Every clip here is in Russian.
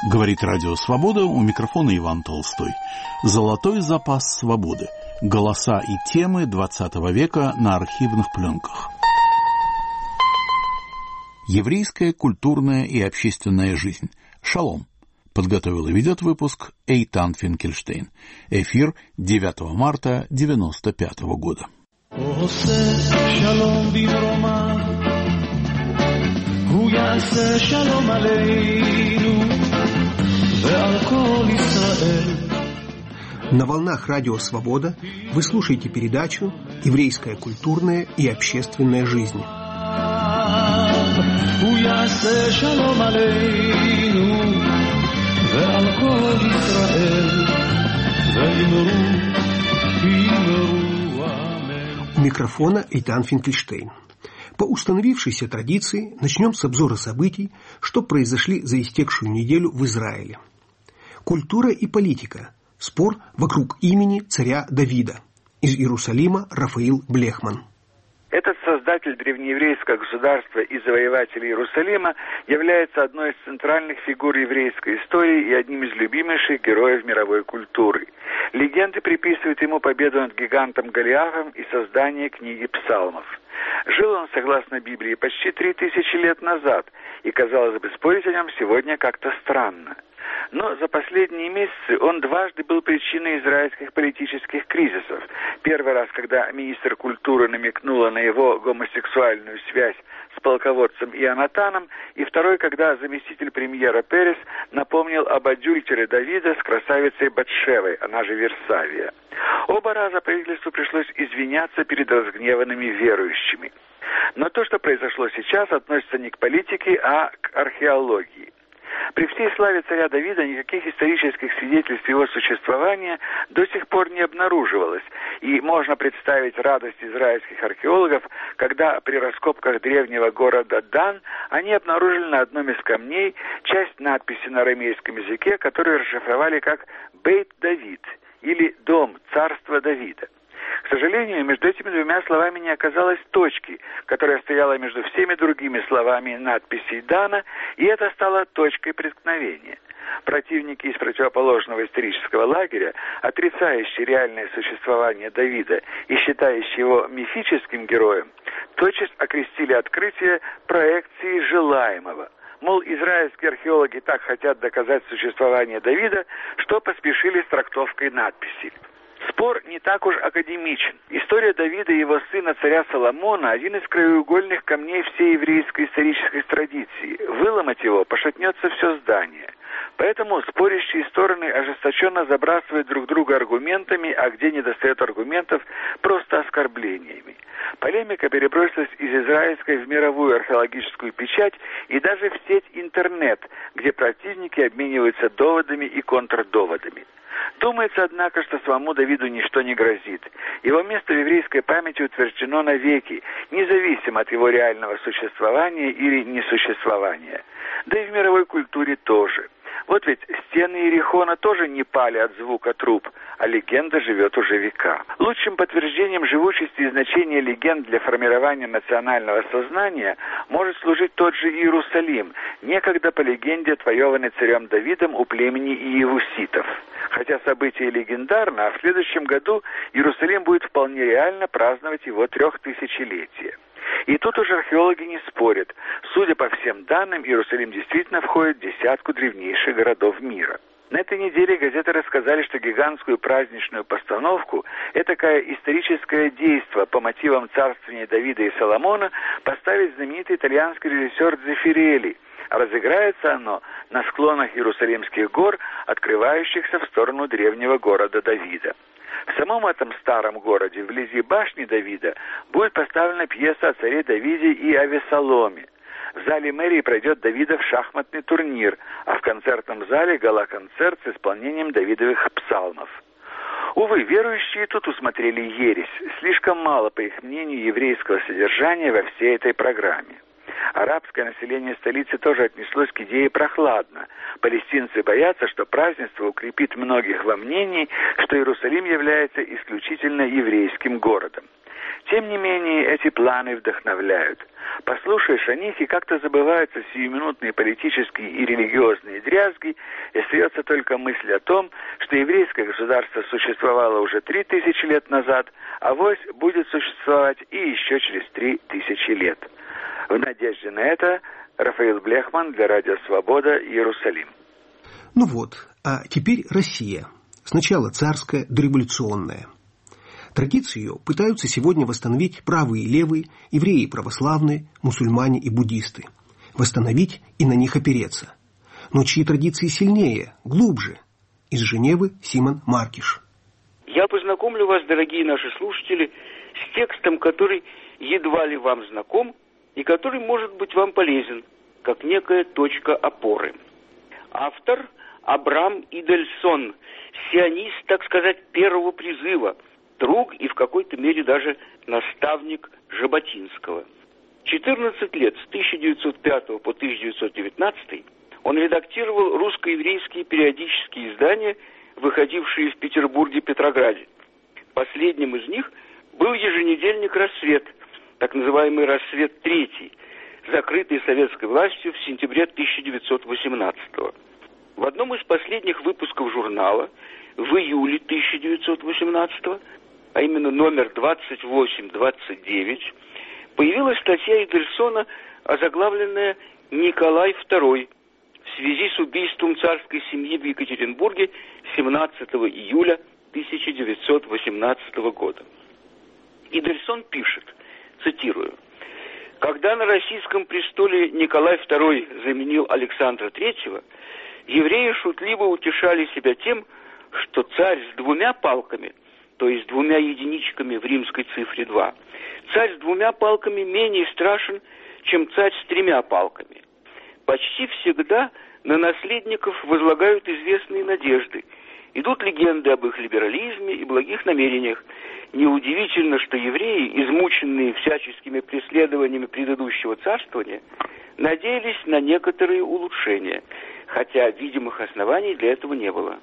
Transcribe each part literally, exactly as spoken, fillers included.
Говорит Радио Свобода, у микрофона Иван Толстой. Золотой запас свободы. Голоса и темы двадцатого века на архивных пленках. Еврейская культурная и общественная жизнь. Шалом. Подготовил и ведет выпуск Эйтан Финкельштейн. Эфир девятого марта девяносто пятого года. На волнах Радио Свобода вы слушаете передачу «Еврейская культурная и общественная жизнь». У микрофона Эйтан Финкельштейн. По установившейся традиции начнем с обзора событий, что произошли за истекшую неделю в Израиле. Культура и политика. Спор вокруг имени царя Давида. Из Иерусалима Рафаил Блехман. Этот создатель древнееврейского государства и завоеватель Иерусалима является одной из центральных фигур еврейской истории и одним из любимейших героев мировой культуры. Легенды приписывают ему победу над гигантом Голиафом и создание книги псалмов. Жил он, согласно Библии, почти три тысячи лет назад, и, казалось бы, спорить о нем сегодня как-то странно. Но за последние месяцы он дважды был причиной израильских политических кризисов. Первый раз, когда министр культуры намекнула на его гомосексуальную связь с полководцем Ионатаном, и второй, когда заместитель премьера Перес напомнил об адюльтере Давида с красавицей Батшевой, она же Версавия. Оба раза правительству пришлось извиняться перед разгневанными верующими. Но то, что произошло сейчас, относится не к политике, а к археологии. При всей славе царя Давида никаких исторических свидетельств его существования до сих пор не обнаруживалось, и можно представить радость израильских археологов, когда при раскопках древнего города Дан они обнаружили на одном из камней часть надписи на арамейском языке, которую расшифровали как «Бейт Давид» или «Дом царства Давида». К сожалению, между этими двумя словами не оказалось точки, которая стояла между всеми другими словами надписей Дана, и это стало точкой преткновения. Противники из противоположного исторического лагеря, отрицающие реальное существование Давида и считающие его мифическим героем, тотчас окрестили открытие проекцией желаемого. Мол, израильские археологи так хотят доказать существование Давида, что поспешили с трактовкой надписи. Спор не так уж академичен. История Давида и его сына царя Соломона – один из краеугольных камней всей еврейской исторической традиции. Выломать его пошатнется все здание. Поэтому спорящие стороны ожесточенно забрасывают друг друга аргументами, а где недостает аргументов – просто оскорблениями. Полемика перебросилась из израильской в мировую археологическую печать и даже в сеть интернет, где противники обмениваются доводами и контрдоводами. Думается, однако, что самому Давиду ничто не грозит. Его место в еврейской памяти утверждено навеки, независимо от его реального существования или несуществования. Да и в мировой культуре тоже. Вот ведь стены Иерихона тоже не пали от звука труб, а легенда живет уже века. Лучшим подтверждением живучести и значения легенд для формирования национального сознания может служить тот же Иерусалим, некогда по легенде отвоеванный царем Давидом у племени иевуситов. Хотя событие легендарно, а в следующем году Иерусалим будет вполне реально праздновать его трехтысячелетие. И тут уже археологи не спорят. Судя по всем данным, Иерусалим действительно входит в десятку древнейших городов мира. На этой неделе газеты рассказали, что гигантскую праздничную постановку, этакое историческое действо по мотивам царствования Давида и Соломона, поставит знаменитый итальянский режиссер Дзефирелли. А разыграется оно на склонах Иерусалимских гор, открывающихся в сторону древнего города Давида. В самом этом старом городе, вблизи башни Давида, будет поставлена пьеса о царе Давиде и о Вессаломе. В зале мэрии пройдет Давидов шахматный турнир, а в концертном зале гала-концерт с исполнением Давидовых псалмов. Увы, верующие тут усмотрели ересь. Слишком мало, по их мнению, еврейского содержания во всей этой программе. Арабское население столицы тоже отнеслось к идее прохладно. Палестинцы боятся, что празднество укрепит многих во мнении, что Иерусалим является исключительно еврейским городом. Тем не менее, эти планы вдохновляют. Послушаешь о них, и как-то забываются сиюминутные политические и религиозные дрязги, и остается только мысль о том, что еврейское государство существовало уже три тысячи лет назад, а вось будет существовать и еще через три тысячи лет. В надежде на это Рафаэль Блехман для Радио Свобода, Иерусалим. Ну вот, а теперь Россия. Сначала царская, дореволюционная. Традиции ее пытаются сегодня восстановить правые и левые, евреи и православные, мусульмане и буддисты. Восстановить и на них опереться. Но чьи традиции сильнее, глубже? Из Женевы Симон Маркиш. Я познакомлю вас, дорогие наши слушатели, с текстом, который едва ли вам знаком и который может быть вам полезен, как некая точка опоры. Автор Абрам Идельсон, сионист, так сказать, первого призыва, друг и в какой-то мере даже наставник Жаботинского. четырнадцать лет, с тысяча девятьсот пятого по тысяча девятьсот девятнадцатый, он редактировал русско-еврейские периодические издания, выходившие в Петербурге и Петрограде. Последним из них был еженедельник «Рассвет», так называемый «Рассвет третий», закрытый советской властью в сентябре тысяча девятьсот восемнадцатого. В одном из последних выпусков журнала в июле тысяча девятьсот восемнадцатого, а именно номер двадцать восемь двадцать девять, появилась статья Идельсона, озаглавленная «Николай второй» в связи с убийством царской семьи в Екатеринбурге семнадцатого июля тысяча девятьсот восемнадцатого года. Идельсон пишет, цитирую: «Когда на российском престоле Николай второй заменил Александра третьего, евреи шутливо утешали себя тем, что царь с двумя палками, то есть двумя единичками в римской цифре два, царь с двумя палками менее страшен, чем царь с тремя палками. Почти всегда на наследников возлагают известные надежды. Идут легенды об их либерализме и благих намерениях. Неудивительно, что евреи, измученные всяческими преследованиями предыдущего царствования, надеялись на некоторые улучшения, хотя видимых оснований для этого не было.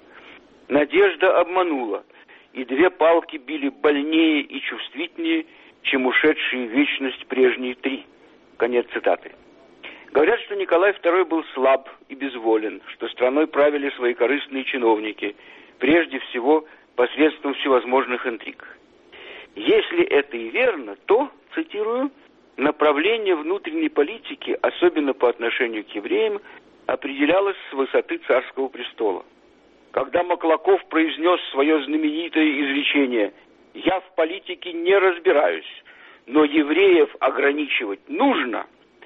Надежда обманула, и две палки били больнее и чувствительнее, чем ушедшие в вечность прежние три». Конец цитаты. Говорят, что Николай второй был слаб и безволен, что страной правили свои корыстные чиновники, прежде всего посредством всевозможных интриг. Если это и верно, то, цитирую, направление внутренней политики, особенно по отношению к евреям, определялось с высоты царского престола. Когда Маклаков произнес свое знаменитое изречение «Я в политике не разбираюсь, но евреев ограничивать нужно»,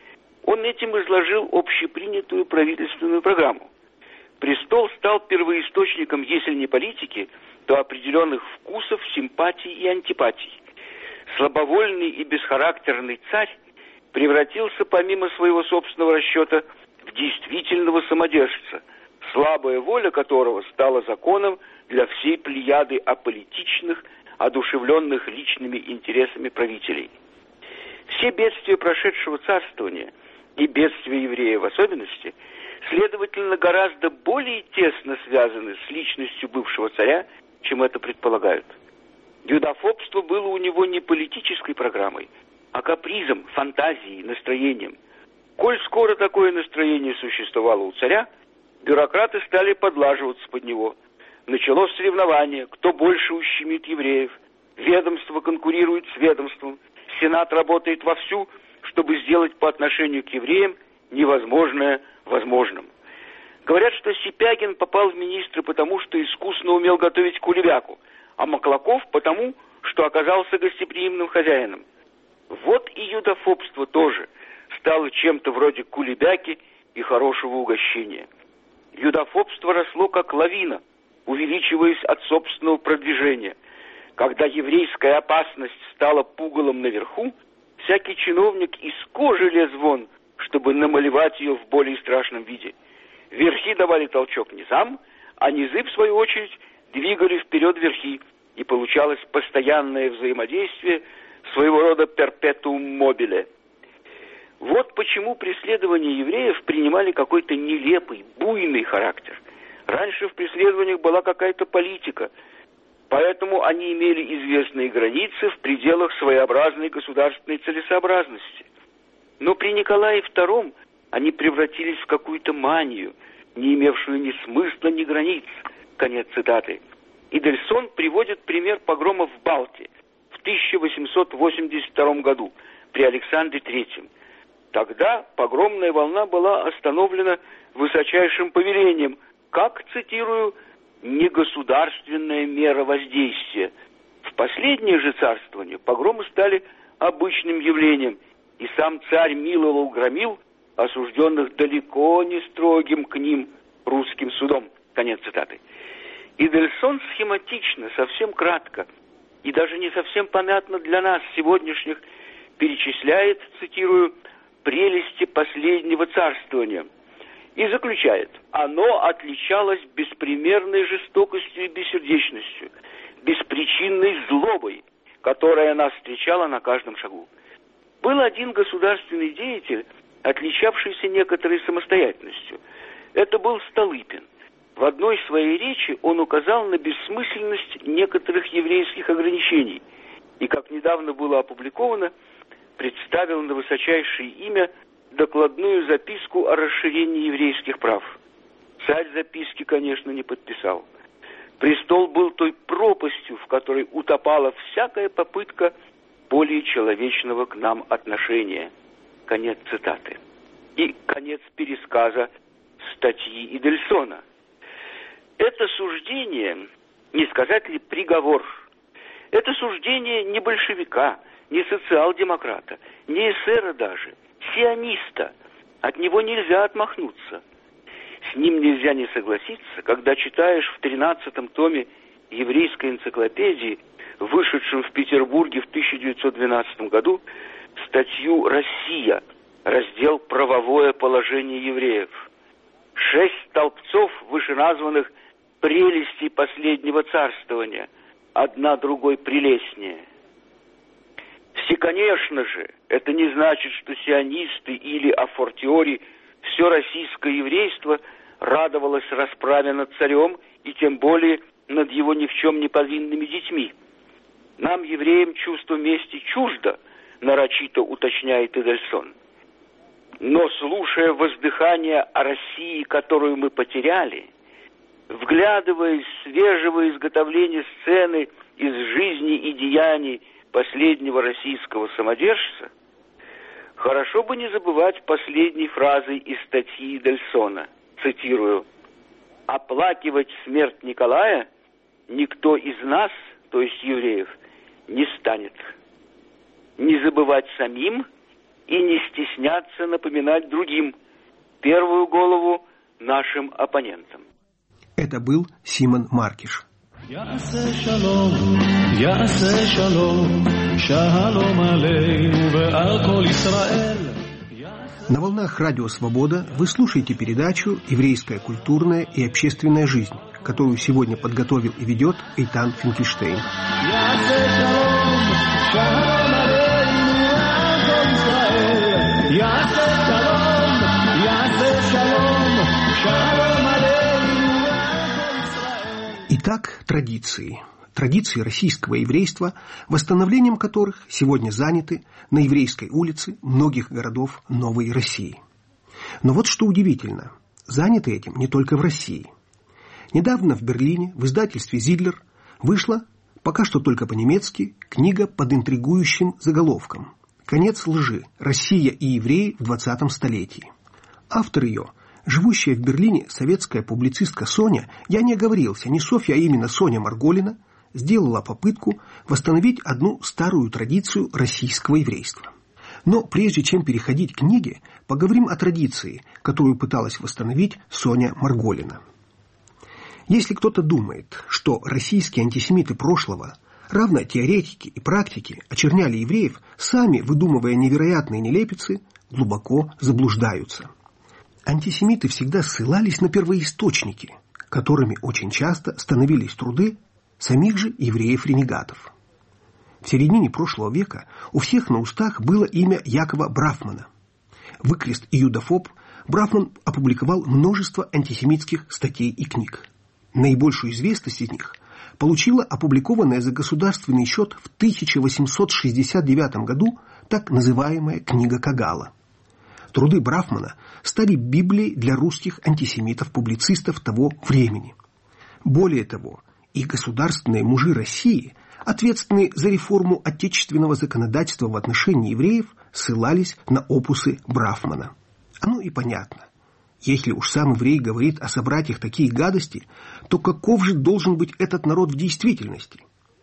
он этим изложил общепринятую правительственную программу. Престол стал первоисточником, если не политики, то определенных вкусов, симпатий и антипатий. Слабовольный и бесхарактерный царь превратился, помимо своего собственного расчета, в действительного самодержца, слабая воля которого стала законом для всей плеяды аполитичных, одушевленных личными интересами правителей. Все бедствия прошедшего царствования и бедствия евреев в особенности, следовательно, гораздо более тесно связаны с личностью бывшего царя, чем это предполагают. Юдофобство было у него не политической программой, а капризом, фантазией, настроением. Коль скоро такое настроение существовало у царя, бюрократы стали подлаживаться под него. Началось соревнование, кто больше ущемит евреев. Ведомство конкурирует с ведомством. Сенат работает вовсю, чтобы сделать по отношению к евреям невозможное возможным. Говорят, что Сипягин попал в министры потому, что искусно умел готовить кулебяку, а Маклаков потому, что оказался гостеприимным хозяином. Вот и юдофобство тоже стало чем-то вроде кулебяки и хорошего угощения. Юдофобство росло как лавина, увеличиваясь от собственного продвижения. Когда еврейская опасность стала пугалом наверху, всякий чиновник из кожи лез вон, чтобы намалевать ее в более страшном виде. Верхи давали толчок низам, а низы, в свою очередь, двигали вперед верхи, и получалось постоянное взаимодействие, своего рода перпетуум мобиле. Вот почему преследования евреев принимали какой-то нелепый, буйный характер. Раньше в преследованиях была какая-то политика. Поэтому они имели известные границы в пределах своеобразной государственной целесообразности. Но при Николае втором они превратились в какую-то манию, не имевшую ни смысла, ни границ. Конец цитаты. Идельсон приводит пример погромов в Балте в тысяча восемьсот восемьдесят втором году при Александре третьем. Тогда погромная волна была остановлена высочайшим повелением, как, цитирую, «негосударственная мера воздействия». В последнее же царствование погромы стали обычным явлением, и сам царь миловал, громил осужденных далеко не строгим к ним русским судом. Конец цитаты. Идельсон схематично, совсем кратко, и даже не совсем понятно для нас, сегодняшних, перечисляет, цитирую, «прелести последнего царствования» и заключает: оно отличалось беспримерной жестокостью и бессердечностью, беспричинной злобой, которая нас встречала на каждом шагу. Был один государственный деятель, отличавшийся некоторой самостоятельностью. Это был Столыпин. В одной своей речи он указал на бессмысленность некоторых еврейских ограничений и, как недавно было опубликовано, представил на высочайшее имя докладную записку о расширении еврейских прав. Царь записки, конечно, не подписал. Престол был той пропастью, в которой утопала всякая попытка более человечного к нам отношения. Конец цитаты. И конец пересказа статьи Идельсона. Это суждение, не сказать ли приговор, это суждение не большевика, не социал-демократа, не эсера даже, сиониста. От него нельзя отмахнуться. С ним нельзя не согласиться, когда читаешь в тринадцатом томе еврейской энциклопедии, вышедшем в Петербурге в тысяча девятьсот двенадцатом году, статью «Россия», раздел «Правовое положение евреев». Шесть столбцов вышеназванных прелестей последнего царствования, одна другой прелестнее. Все, конечно же, это не значит, что сионисты или афортиори все российское еврейство радовалось расправе над царем и тем более над его ни в чем не повинными детьми. Нам, евреям, чувство мести чуждо, нарочито уточняет Идельсон. Но, слушая воздыхание о России, которую мы потеряли, вглядываясь в свежего изготовления сцены из жизни и деяний последнего российского самодержца, хорошо бы не забывать последней фразы из статьи Идельсона, цитирую: «Оплакивать смерть Николая никто из нас, то есть евреев, не станет. Не забывать самим и не стесняться напоминать другим, первую голову нашим оппонентам». Это был Симон Маркиш. На волнах Радио Свобода вы слушаете передачу «Еврейская культурная и общественная жизнь», которую сегодня подготовил и ведет Эйтан Финкельштейн. Итак, традиции. Традиции российского еврейства, восстановлением которых сегодня заняты на Еврейской улице многих городов Новой России. Но вот что удивительно, заняты этим не только в России. Недавно в Берлине в издательстве «Зидлер» вышла, пока что только по-немецки, книга под интригующим заголовком «Конец лжи. Россия и евреи в двадцатом столетии». Автор ее – живущая в Берлине советская публицистка Соня, я не оговорился, не Софья, а именно Соня Марголина, сделала попытку восстановить одну старую традицию российского еврейства. Но прежде чем переходить к книге, поговорим о традиции, которую пыталась восстановить Соня Марголина. Если кто-то думает, что российские антисемиты прошлого, равно теоретики и практики, очерняли евреев, сами выдумывая невероятные нелепицы, глубоко заблуждаются. Антисемиты всегда ссылались на первоисточники, которыми очень часто становились труды самих же евреев-ренегатов. В середине прошлого века у всех на устах было имя Якова Брафмана. Выкрест и юдофоб, Брафман опубликовал множество антисемитских статей и книг. Наибольшую известность из них получила опубликованная за государственный счет в тысяча восемьсот шестьдесят девятом году так называемая «Книга Кагала». Труды Брафмана стали Библией для русских антисемитов-публицистов того времени. Более того, и государственные мужи России, ответственные за реформу отечественного законодательства в отношении евреев, ссылались на опусы Брафмана. Оно и понятно. Если уж сам еврей говорит о собратьях такие гадости, то каков же должен быть этот народ в действительности?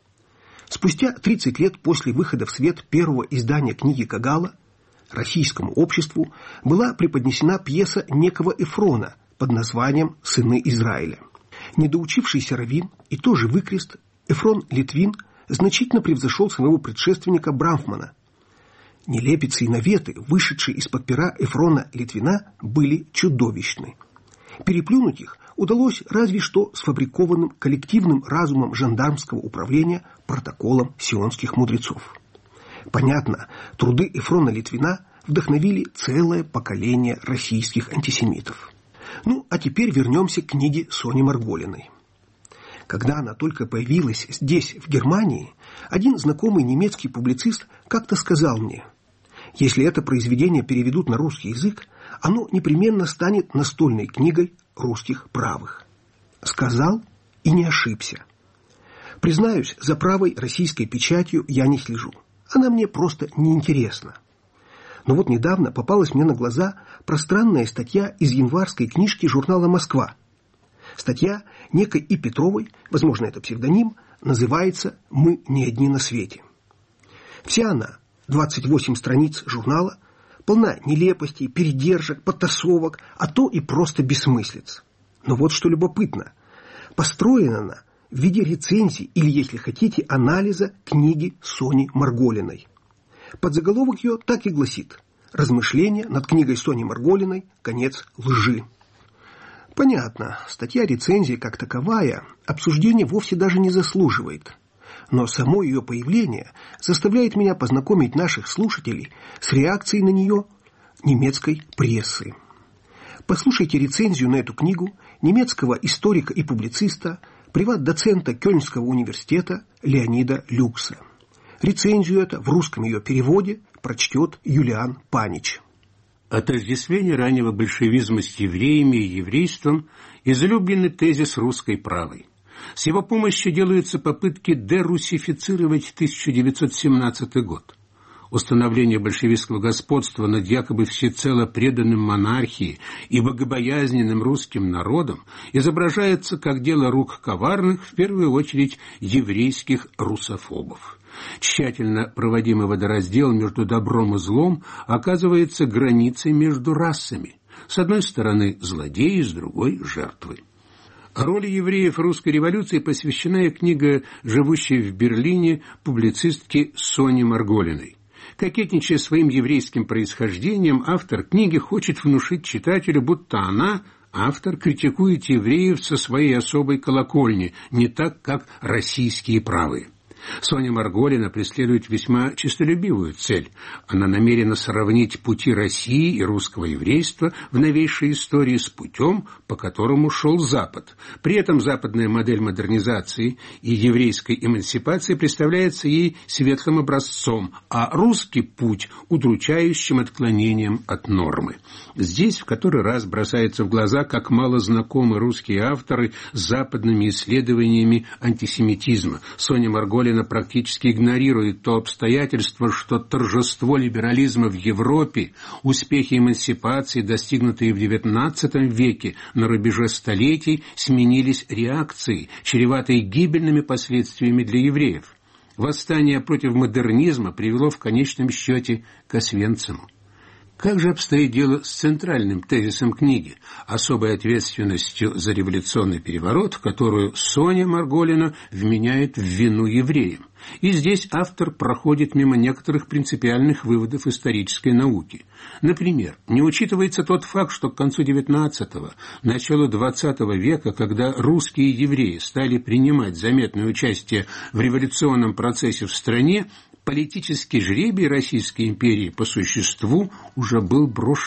Спустя тридцать лет после выхода в свет первого издания книги Кагала российскому обществу была преподнесена пьеса некого Эфрона под названием «Сыны Израиля». Недоучившийся раввин и тоже выкрест Эфрон Литвин значительно превзошел своего предшественника Брафмана. Нелепицы и наветы, вышедшие из-под пера Эфрона Литвина, были чудовищны. Переплюнуть их удалось разве что сфабрикованным коллективным разумом жандармского управления протоколом сионских мудрецов. Понятно, труды Эфрона Литвина вдохновили целое поколение российских антисемитов. Ну, а теперь вернемся к книге Сони Марголиной. Когда она только появилась здесь, в Германии, один знакомый немецкий публицист как-то сказал мне: если это произведение переведут на русский язык, оно непременно станет настольной книгой русских правых. Сказал и не ошибся. Признаюсь, за правой российской печатью я не слежу. Она мне просто неинтересна. Но вот недавно попалась мне на глаза пространная статья из январской книжки журнала «Москва». Статья некой И. Петровой, возможно, это псевдоним, называется «Мы не одни на свете». Вся она, двадцать восемь страниц журнала, полна нелепостей, передержек, подтасовок, а то и просто бессмыслиц. Но вот что любопытно. Построена она в виде рецензии или, если хотите, анализа книги Сони Марголиной. Подзаголовок ее так и гласит: «Размышления над книгой Сони Марголиной. Конец лжи». Понятно, статья рецензии как таковая обсуждения вовсе даже не заслуживает. Но само ее появление заставляет меня познакомить наших слушателей с реакцией на нее немецкой прессы. Послушайте рецензию на эту книгу немецкого историка и публициста, приват-доцента Кёльнского университета Леонида Люкса. Рецензию это в русском ее переводе прочтет Юлиан Панич. Отождествление раннего большевизма с евреями и еврейством – излюбленный тезис русской правой. С его помощью делаются попытки дерусифицировать тысяча девятьсот семнадцатый год. Установление большевистского господства над якобы всецело преданным монархии и богобоязненным русским народом изображается как дело рук коварных, в первую очередь, еврейских русофобов. Тщательно проводимый водораздел между добром и злом оказывается границей между расами. С одной стороны злодеи, с другой – жертвы. Роли евреев русской революции посвящена и книга живущей в Берлине публицистки Сони Марголиной. Кокетничая своим еврейским происхождением, автор книги хочет внушить читателю, будто она, автор, критикует евреев со своей особой колокольни, не так, как российские правые. Соня Марголина преследует весьма честолюбивую цель. Она намерена сравнить пути России и русского еврейства в новейшей истории с путем, по которому шел Запад. При этом западная модель модернизации и еврейской эмансипации представляется ей светлым образцом, а русский путь – удручающим отклонением от нормы. Здесь в который раз бросается в глаза, как мало знакомы русские авторы с западными исследованиями антисемитизма. Соня Марголина практически игнорирует то обстоятельство, что торжество либерализма в Европе, успехи эмансипации, достигнутые в девятнадцатом веке на рубеже столетий, сменились реакцией, чреватой гибельными последствиями для евреев. Восстание против модернизма привело в конечном счете к Освенциму. Как же обстоит дело с центральным тезисом книги – особой ответственностью за революционный переворот, которую Соня Марголина вменяет в вину евреям? И здесь автор проходит мимо некоторых принципиальных выводов исторической науки. Например, не учитывается тот факт, что к концу девятнадцатого, началу двадцатого века, когда русские евреи стали принимать заметное участие в революционном процессе в стране, политический жребий Российской империи по существу уже был брошен.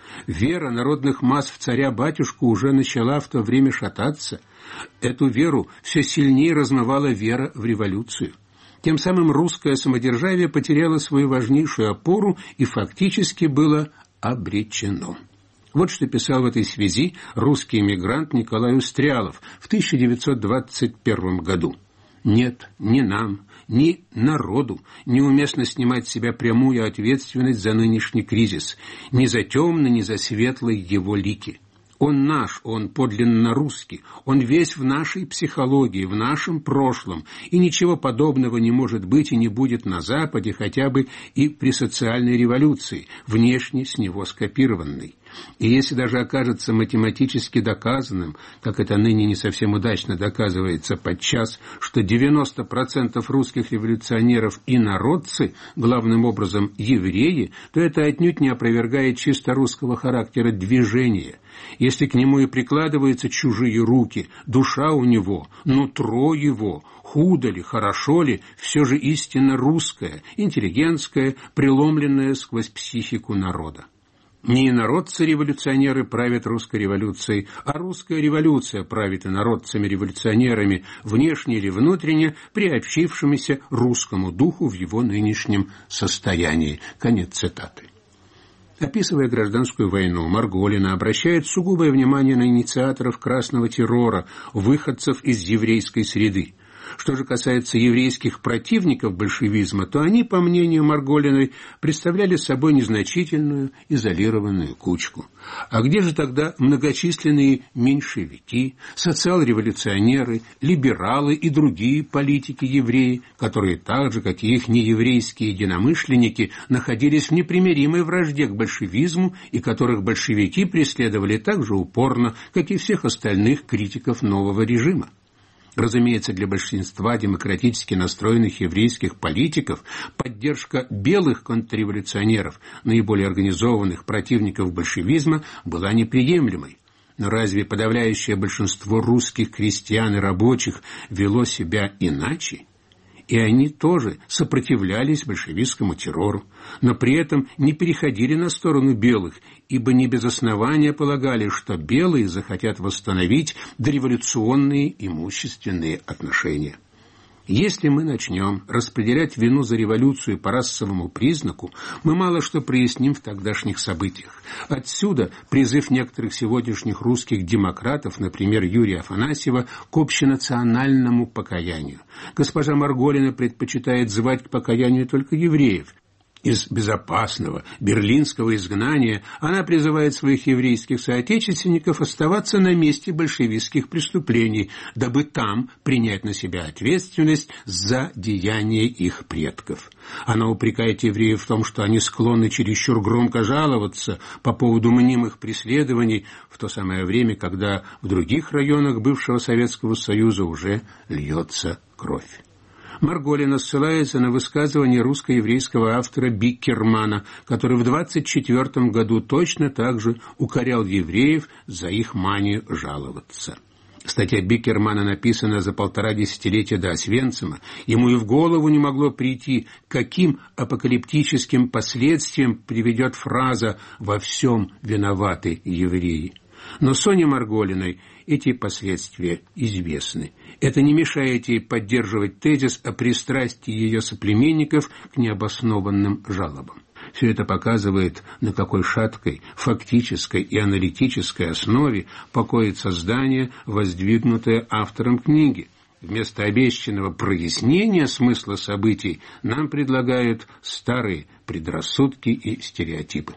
Вера народных масс в царя-батюшку уже начала в то время шататься. Эту веру все сильнее размывала вера в революцию. Тем самым русское самодержавие потеряло свою важнейшую опору и фактически было обречено. Вот что писал в этой связи русский эмигрант Николай Устрялов в тысяча девятьсот двадцать первом году. «Нет, ни нам, ни народу неуместно снимать с себя прямую ответственность за нынешний кризис, ни за темный, ни за светлый его лики. Он наш, он подлинно русский, он весь в нашей психологии, в нашем прошлом, и ничего подобного не может быть и не будет на Западе, хотя бы и при социальной революции, внешне с него скопированной. И если даже окажется математически доказанным, как это ныне не совсем удачно доказывается подчас, что девяносто процентов русских революционеров инородцы, главным образом евреи, то это отнюдь не опровергает чисто русского характера движения. Если к нему и прикладываются чужие руки, душа у него, нутро его, худо ли, хорошо ли, все же истинно русская, интеллигентская, преломленная сквозь психику народа. Не инородцы-революционеры правят русской революцией, а русская революция правит инородцами-революционерами, внешне или внутренне приобщившимися русскому духу в его нынешнем состоянии». Конец цитаты. Описывая гражданскую войну, Марголина обращает сугубое внимание на инициаторов красного террора, выходцев из еврейской среды. Что же касается еврейских противников большевизма, то они, по мнению Марголиной, представляли собой незначительную изолированную кучку. А где же тогда многочисленные меньшевики, социал-революционеры, либералы и другие политики-евреи, которые так же, как и их нееврейские единомышленники, находились в непримиримой вражде к большевизму и которых большевики преследовали так же упорно, как и всех остальных критиков нового режима? Разумеется, для большинства демократически настроенных еврейских политиков поддержка белых контрреволюционеров, наиболее организованных противников большевизма, была неприемлемой. Но разве подавляющее большинство русских крестьян и рабочих вело себя иначе? И они тоже сопротивлялись большевистскому террору, но при этом не переходили на сторону белых, ибо не без основания полагали, что белые захотят восстановить дореволюционные имущественные отношения. Если мы начнем распределять вину за революцию по расовому признаку, мы мало что проясним в тогдашних событиях. Отсюда призыв некоторых сегодняшних русских демократов, например, Юрия Афанасьева, к общенациональному покаянию. Госпожа Марголина предпочитает звать к покаянию только евреев. Из безопасного берлинского изгнания она призывает своих еврейских соотечественников оставаться на месте большевистских преступлений, дабы там принять на себя ответственность за деяния их предков. Она упрекает евреев в том, что они склонны чересчур громко жаловаться по поводу мнимых преследований, в то самое время, когда в других районах бывшего Советского Союза уже льется кровь. Марголина ссылается на высказывание русско-еврейского автора Биккермана, который в двадцать четвёртом году точно так же укорял евреев за их манию жаловаться. Статья Биккермана написана за полтора десятилетия до Освенцима. Ему и в голову не могло прийти, каким апокалиптическим последствиям приведет фраза «во всем виноваты евреи». Но Соне Марголиной эти последствия известны. Это не мешает ей поддерживать тезис о пристрастии ее соплеменников к необоснованным жалобам. Все это показывает, на какой шаткой, фактической и аналитической основе покоится здание, воздвигнутое автором книги. Вместо обещанного прояснения смысла событий нам предлагают старые предрассудки и стереотипы.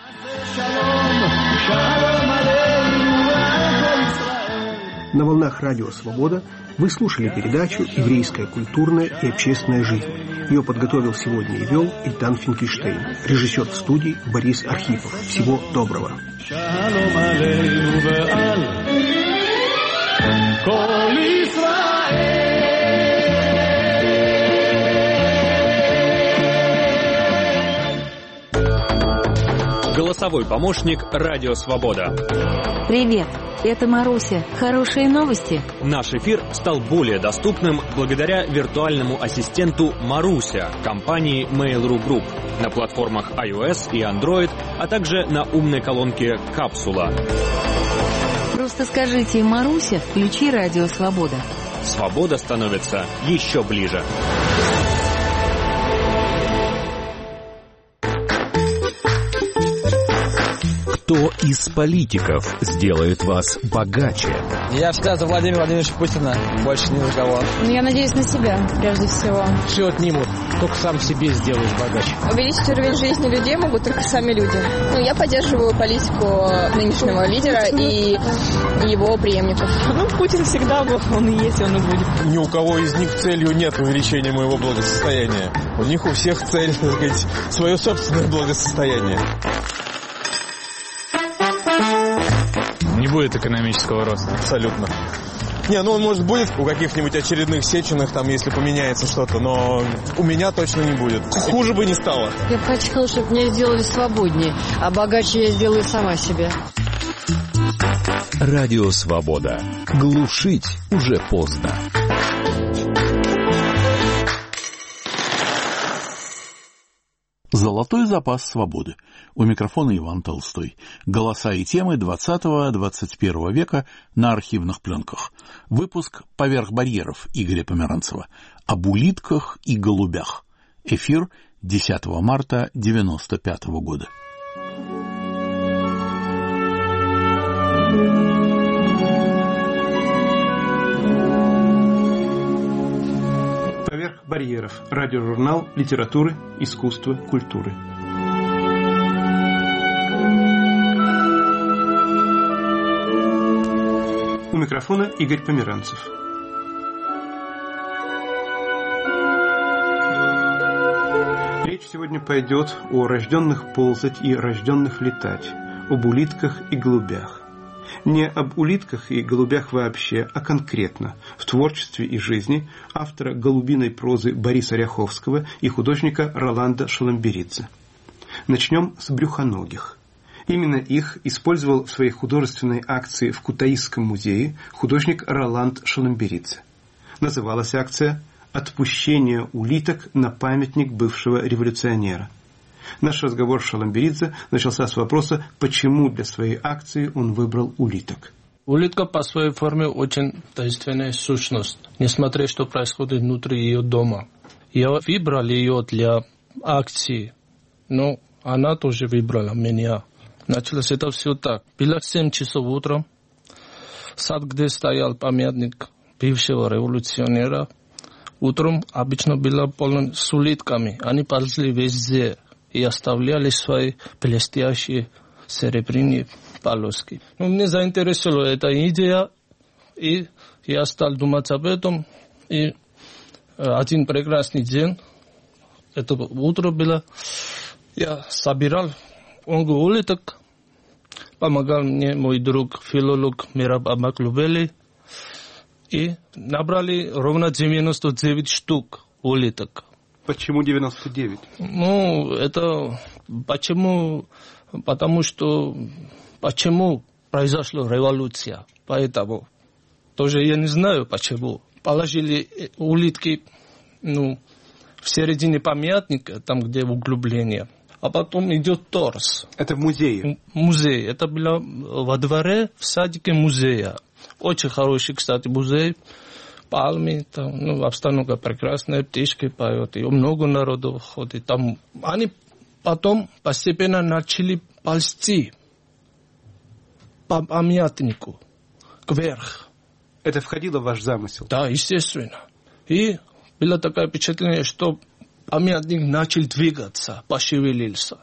На волнах радио «Свобода» вы слушали передачу «Еврейская культурная и общественная жизнь». Ее подготовил сегодня и вел Эйтан Финкельштейн. Режиссер в студии Борис Архипов. Всего доброго. голосовой помощник «Радио Свобода». Привет, это Маруся. Хорошие новости? Наш эфир стал более доступным благодаря виртуальному ассистенту Маруся компании Mail.ru Group на платформах iOS и Android, а также на умной колонке «Капсула». Просто скажите: «Маруся, включи «Радио Свобода». Свобода становится еще ближе. Кто из политиков сделает вас богаче? Я всегда за Владимира Владимировича Путина, больше ни за кого. Ну, я надеюсь на себя, прежде всего. Все отнимут, только сам себе сделаешь богаче. Увеличить уровень жизни людей могут только сами люди. Ну, я поддерживаю политику нынешнего лидера и его преемников. Ну, Путин всегда был, он и есть, он и будет. Ни у кого из них целью нет увеличения моего благосостояния. У них у всех цель, так сказать, свое собственное благосостояние. Не будет экономического роста. Абсолютно. Не, ну он, может, будет у каких-нибудь очередных Сеченых, там, если поменяется что-то, но у меня точно не будет. Хуже бы не стало. Я бы хотела, чтобы меня сделали свободнее, а богаче я сделаю сама себе. Радио Свобода. Глушить уже поздно. Золотой запас свободы. У микрофона Иван Толстой. Голоса и темы двадцатого-двадцать первого века на архивных пленках. Выпуск «Поверх барьеров» Игоря Померанцева. Об улитках и голубях. Эфир десятого марта девяносто пятого года. «Поверх барьеров» – радиожурнал литературы, искусства, культуры. У микрофона Игорь Померанцев. Речь сегодня пойдет о рожденных ползать и рожденных летать, об улитках и голубях. Не об улитках и голубях вообще, а конкретно в творчестве и жизни автора голубиной прозы Бориса Ряховского и художника Роланда Шаламберидзе. Начнем с брюхоногих. Именно их использовал в своей художественной акции в Кутаисском музее художник Роланд Шаламберидзе. Называлась акция «Отпущение улиток на памятник бывшего революционера». Наш разговор с Шаламберидзе начался с вопроса, почему для своей акции он выбрал улиток. Улитка по своей форме очень таинственная сущность, несмотря что происходит внутри ее дома. Я выбрал ее для акции, но она тоже выбрала меня. Началось это все так. Было семь часов утра. Сад, где стоял памятник бывшего революционера, утром обычно было полон с улитками. Они ползли везде и оставляли свои блестящие серебряные полоски. Ну, меня заинтересовала эта идея, и я стал думать об этом. И один прекрасный день, это утро было, я собирал много улиток, помогал мне мой друг, филолог Мираб Абаклубели, и набрали ровно девяносто девять штук улиток. Почему девяносто девять? Ну, это почему? Потому что почему произошла революция. Поэтому тоже я не знаю почему. Положили улитки ну, в середине памятника, там где углубление. А потом идет торс. Это в музее? Музей. Это было во дворе в садике музея. Очень хороший, кстати, музей. Пальмы, там, ну, обстановка прекрасная, птички поют, и много народу ходит. Там они потом постепенно начали ползти по памятнику кверх. Это входило в ваш замысел? Да, естественно. И было такое впечатление, что памятник начал двигаться, пошевелился.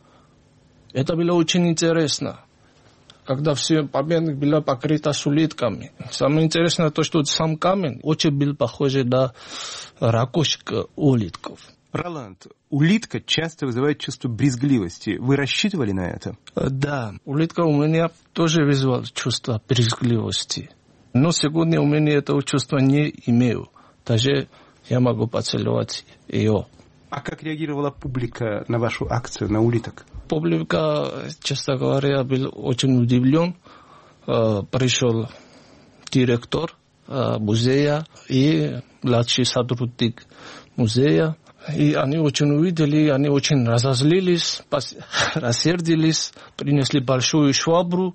Это было очень интересно. Когда все памятник был покрыт с улитками. Самое интересное то, что сам камень очень был похож на ракушек улитков. Роланд, улитка часто вызывает чувство брезгливости. Вы рассчитывали на это? Да, улитка у меня тоже вызвала чувство брезгливости. Но сегодня у меня этого чувства не имею. Даже я могу поцеловать ее. А как реагировала публика на вашу акцию, на улиток? Публика, честно говоря, был очень удивлен. Пришел директор музея и младший сотрудник музея. И они очень увидели, они очень разозлились, рассердились, принесли большую швабру,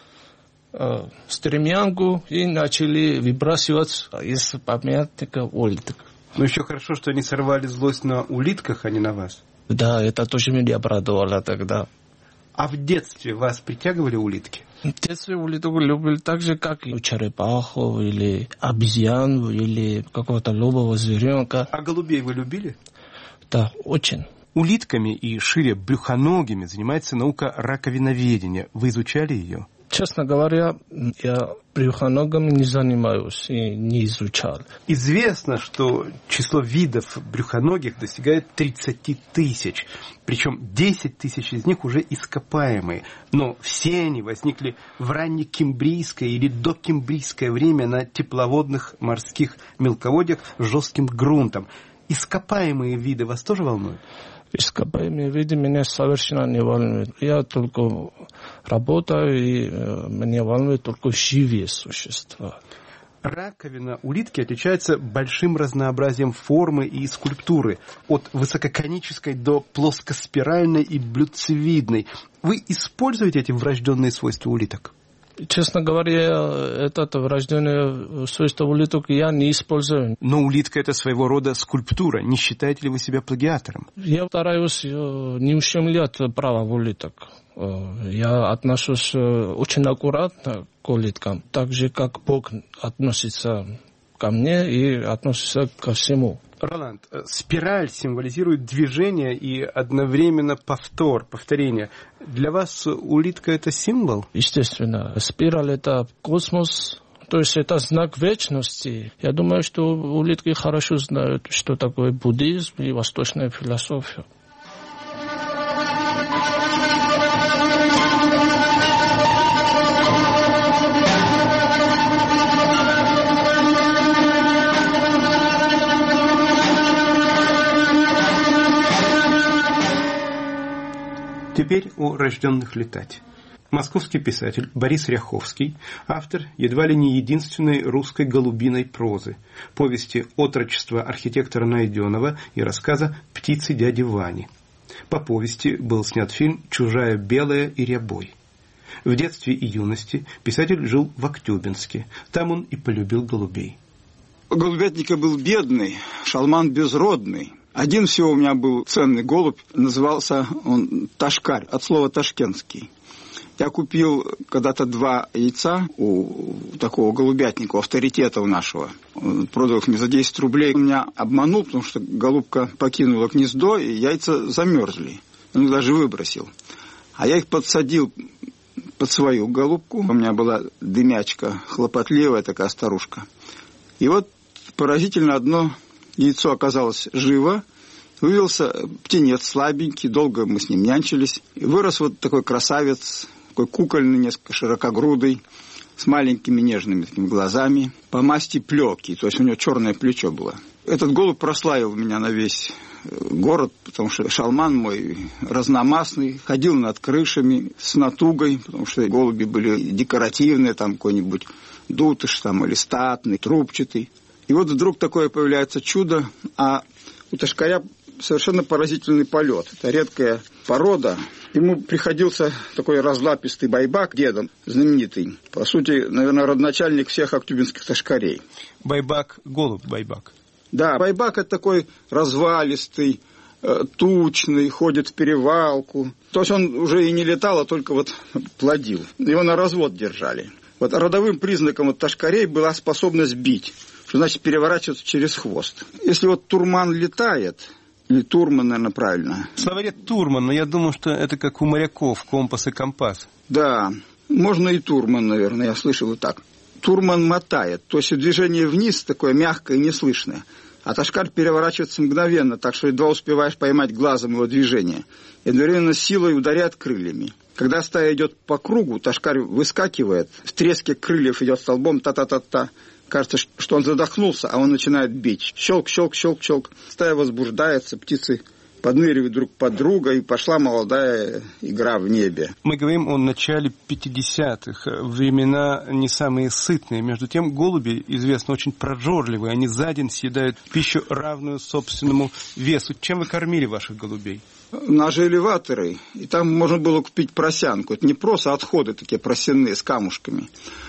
стремянку и начали выбрасывать из памятника улиток. Но еще хорошо, что они сорвали злость на улитках, а не на вас. Да, это тоже меня обрадовало тогда. А в детстве вас притягивали улитки? В детстве улиток любили так же, как и черепаху, или обезьяну, или какого-то любого зверенка. А голубей вы любили? Да, очень. Улитками и шире брюхоногими занимается наука раковиноведения. Вы изучали ее? Честно говоря, я брюхоногами не занимаюсь и не изучал. Известно, что число видов брюхоногих достигает тридцать тысяч. Причем десять тысяч из них уже ископаемые. Но все они возникли в раннекембрийское или докембрийское время на тепловодных морских мелководьях с жестким грунтом. Ископаемые виды вас тоже волнуют? Ископаемые виды меня совершенно не волнуют. Я только работаю, и меня волнуют только живые существа. Раковина улитки отличается большим разнообразием формы и скульптуры, от высококонической до плоскоспиральной и блюдцевидной. Вы используете эти врожденные свойства улиток? Честно говоря, это врожденное свойство улиток я не использую. Но улитка – это своего рода скульптура. Не считаете ли вы себя плагиатором? Я стараюсь не ущемлять права улиток. Я отношусь очень аккуратно к улиткам, так же, как Бог относится ко мне и относится ко всему. Роланд, спираль символизирует движение и одновременно повтор, повторение. Для вас улитка – это символ? Естественно. Спираль – это космос, то есть это знак вечности. Я думаю, что улитки хорошо знают, что такое буддизм и восточная философия. Теперь о рожденных летать. Московский писатель Борис Ряховский, автор едва ли не единственной русской голубиной прозы, повести «Отрочество архитектора Найденова» и рассказа «Птицы дяди Вани». По повести был снят фильм «Чужая белая и рябой». В детстве и юности писатель жил в Актюбинске. Там он и полюбил голубей. Голубятника был бедный, шалман безродный. Один всего у меня был ценный голубь, назывался он Ташкарь, от слова ташкентский. Я купил когда-то два яйца у такого голубятника, у авторитета у нашего. Он продал их мне за десять рублей. Он меня обманул, потому что голубка покинула гнездо, и яйца замерзли. Он их даже выбросил. А я их подсадил под свою голубку. У меня была дымячка, хлопотливая такая старушка. И вот поразительно одно яйцо оказалось живо. Вывелся птенец слабенький, долго мы с ним нянчились. И вырос вот такой красавец, такой кукольный, несколько широкогрудый, с маленькими нежными такими глазами, по масти плеки, то есть у него черное плечо было. Этот голубь прославил меня на весь город, потому что шалман мой разномастный, ходил над крышами с натугой, потому что голуби были декоративные, там какой-нибудь дутыш там, или статный, трубчатый. И вот вдруг такое появляется чудо, а у Ташкаря совершенно поразительный полет. Это редкая порода. Ему приходился такой разлапистый байбак, дедом, знаменитый. По сути, наверное, родоначальник всех актюбинских ташкарей. Байбак, голубь байбак. Да, байбак это такой развалистый, э, тучный, ходит в перевалку. То есть он уже и не летал, а только вот плодил. Его на развод держали. Вот родовым признаком вот ташкарей была способность бить. Что значит переворачиваться через хвост. Если вот турман летает, или турман, наверное, правильно. В словаре турман, но я думаю, что это как у моряков, компас и компас. Да, можно и турман, наверное, я слышал и так. Турман мотает, то есть движение вниз такое мягкое и неслышное. А ташкарь переворачивается мгновенно, так что едва успеваешь поймать глазом его движение. И одновременно силой ударяет крыльями. Когда стая идет по кругу, ташкарь выскакивает, в треске крыльев идет столбом та-та-та-та. Кажется, что он задохнулся, а он начинает бить. Щелк, щелк, щелк, щелк. Стая возбуждается, птицы подныривают друг под друга, и пошла молодая игра в небе. Мы говорим о начале пятидесятых, времена не самые сытные. Между тем, голуби, известно, очень прожорливые. Они за день съедают пищу, равную собственному весу. Чем вы кормили ваших голубей? Наши элеваторы, и там можно было купить просянку. Это не просто отходы такие просяные с камушками.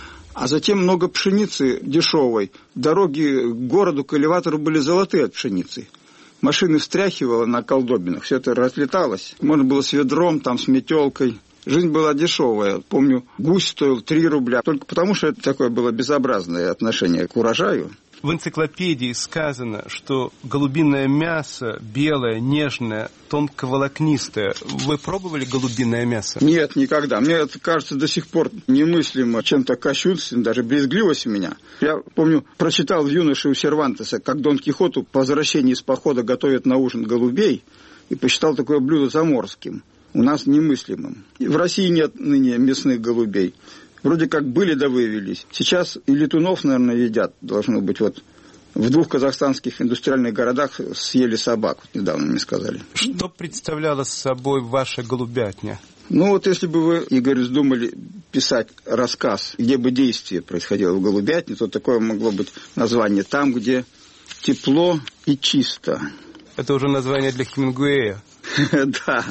А затем много пшеницы дешевой. Дороги к городу, к элеватору были золотые от пшеницы. Машины встряхивало на колдобинах, все это разлеталось. Можно было с ведром, там, с метелкой. Жизнь была дешевая. Помню, гусь стоил три рубля. Только потому, что это такое было безобразное отношение к урожаю. В энциклопедии сказано, что голубиное мясо белое, нежное, тонковолокнистое. Вы пробовали голубиное мясо? Нет, никогда. Мне это кажется до сих пор немыслимо, чем-то кощунственным, даже брезгливость у меня. Я помню, прочитал в юноше у Сервантеса, как Дон Кихоту по возвращении из похода готовят на ужин голубей, и посчитал такое блюдо заморским. У нас немыслимым. И в России нет ныне мясных голубей. Вроде как были да вывелись. Сейчас и летунов, наверное, едят. Должно быть, вот в двух казахстанских индустриальных городах съели собак. Вот недавно мне сказали. Что представляла собой ваша голубятня? Ну вот если бы вы, Игорь, вздумали писать рассказ, где бы действие происходило в голубятне, то такое могло быть название «Там, где тепло и чисто». Это уже название для Хемингуэя. Да,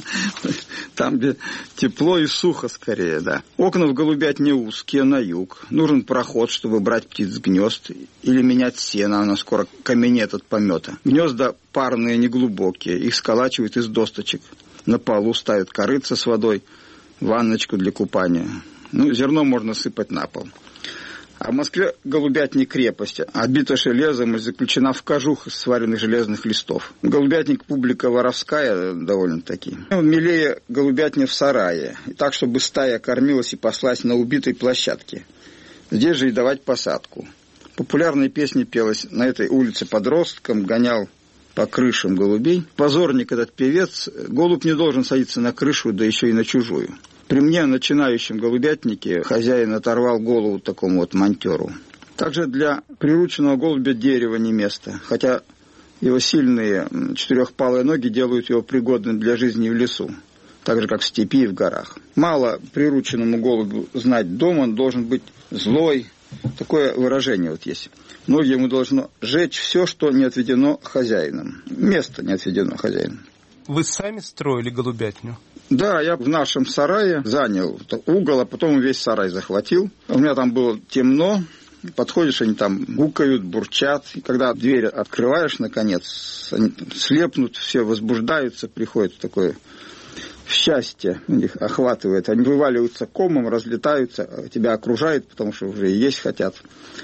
там, где тепло и сухо скорее, да. Окна в голубятне узкие, на юг. Нужен проход, чтобы брать птиц с гнезд или менять сено, она скоро каменеет от помета. Гнезда парные, неглубокие, их сколачивают из досточек. На полу ставят корытца с водой, ванночку для купания. Ну, зерно можно сыпать на пол. А в Москве голубятник крепость, обита железом и заключена в кожух из сваренных железных листов. Голубятник публика воровская довольно-таки. Милее голубятня в сарае, так, чтобы стая кормилась и паслась на убитой площадке. Здесь же и давать посадку. Популярная песня пелась на этой улице подростком, гонял по крышам голубей. Позорник этот певец, голубь не должен садиться на крышу, да еще и на чужую. При мне, начинающем голубятнике, хозяин оторвал голову такому вот монтеру. Также для прирученного голубя дерево не место, хотя его сильные четырехпалые ноги делают его пригодным для жизни в лесу, так же, как в степи и в горах. Мало прирученному голубю знать дом, он должен быть злой. Такое выражение вот есть. Ноги ему должно жечь все, что не отведено хозяином. Место не отведено хозяином. Вы сами строили голубятню? Да, я в нашем сарае занял угол, а потом весь сарай захватил. У меня там было темно, подходишь, они там гукают, бурчат. И когда дверь открываешь, наконец, они слепнут, все возбуждаются, приходит такое счастье, их охватывает. Они вываливаются комом, разлетаются, тебя окружают, потому что уже есть хотят.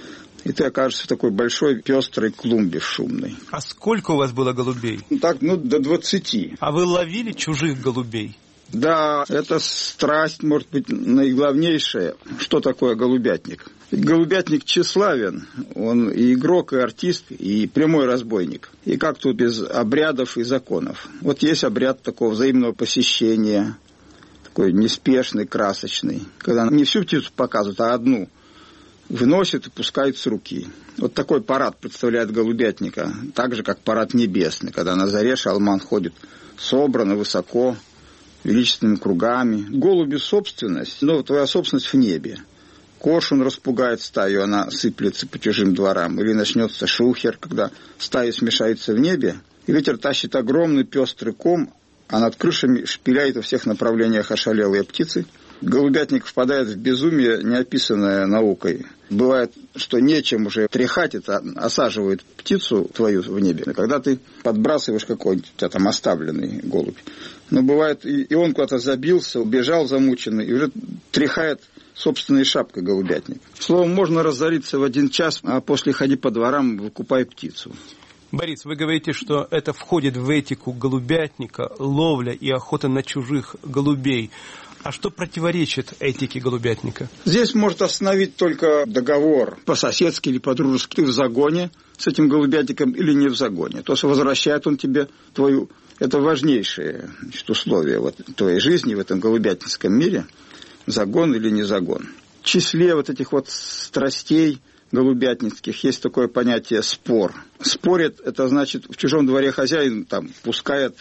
И ты окажешься в такой большой пестрой клумбе шумной. А сколько у вас было голубей? Так, ну, до двадцати. А вы ловили чужих голубей? Да, это страсть, может быть, наиглавнейшая. Что такое голубятник? Голубятник тщеславен. Он и игрок, и артист, и прямой разбойник. И как тут без обрядов и законов? Вот есть обряд такого взаимного посещения, такой неспешный, красочный. Когда не всю птицу показывают, а одну выносят и пускают с руки. Вот такой парад представляет голубятника. Так же, как парад небесный, когда на заре шалман ходит собрано, высоко, величественными кругами. Голуби — собственность, но твоя собственность в небе. Коршун распугает стаю, она сыплется по чужим дворам. Или начнется шухер, когда стаи смешаются в небе, и ветер тащит огромный пестрый ком, а над крышами шпиляет во всех направлениях ошалелые птицы. Голубятник впадает в безумие, неописанное наукой. Бывает, что нечем уже тряхать, это осаживает птицу твою в небе, когда ты подбрасываешь какой-нибудь у тебя там оставленный голубь. Но бывает, и он куда-то забился, убежал замученный, и уже тряхает собственной шапкой голубятник. Словом, можно разориться в один час, а после ходи по дворам, выкупай птицу. Борис, вы говорите, что это входит в этику голубятника, ловля и охота на чужих голубей. А что противоречит этике голубятника? Здесь может остановить только договор по-соседски или по-дружески. Ты в загоне с этим голубятником или не в загоне. То, что возвращает он тебе твою... Это важнейшее, значит, условие вот, твоей жизни в этом голубятническом мире. Загон или не загон. В числе вот этих вот страстей голубятницких есть такое понятие «спор». Спорит — это значит, в чужом дворе хозяин там пускает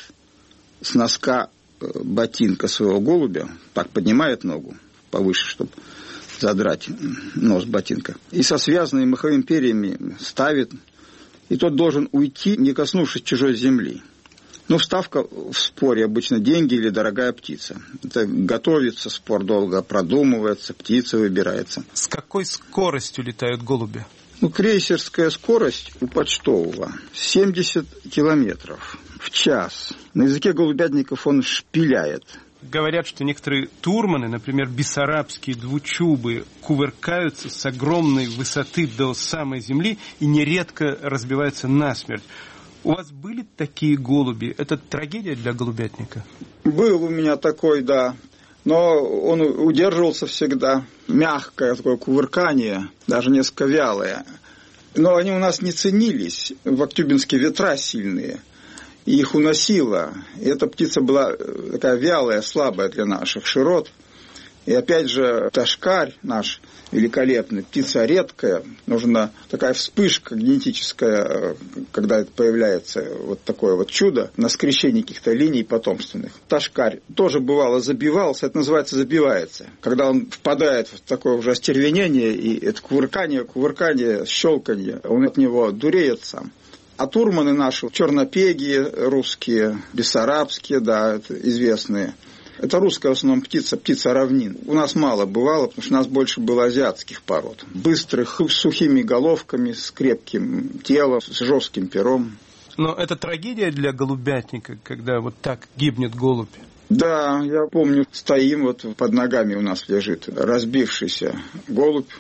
с носка ботинка своего голубя, так поднимает ногу повыше, чтобы задрать нос ботинка, и со связанными маховыми перьями ставит, и тот должен уйти, не коснувшись чужой земли. Ну, вставка в споре обычно деньги или дорогая птица. Это готовится, спор долго продумывается, птица выбирается. С какой скоростью летают голуби? Ну, крейсерская скорость у почтового семьдесят километров в час. На языке голубятников он шпиляет. Говорят, что некоторые турманы, например, бессарабские двучубы, кувыркаются с огромной высоты до самой земли и нередко разбиваются насмерть. У вас были такие голуби? Это трагедия для голубятника? Был у меня такой, да. Но он удерживался всегда. Мягкое такое кувыркание, даже несколько вялое. Но они у нас не ценились. В Актюбинске ветра сильные. И их уносило. И эта птица была такая вялая, слабая для наших широт. И опять же, ташкарь наш великолепный, птица редкая, нужна такая вспышка генетическая, когда появляется вот такое вот чудо на скрещении каких-то линий потомственных. Ташкарь тоже бывало забивался, это называется забивается. Когда он впадает в такое уже остервенение, и это кувыркание, кувыркание, щелканье, он от него дуреет сам. А турманы наши, чернопеги русские, бессарабские, да, это известные. Это русская в основном птица, птица равнин. У нас мало бывало, потому что у нас больше было азиатских пород. Быстрых, с сухими головками, с крепким телом, с жестким пером. Но это трагедия для голубятника, когда вот так гибнет голубь? Да, я помню, стоим, вот под ногами у нас лежит разбившийся голубь.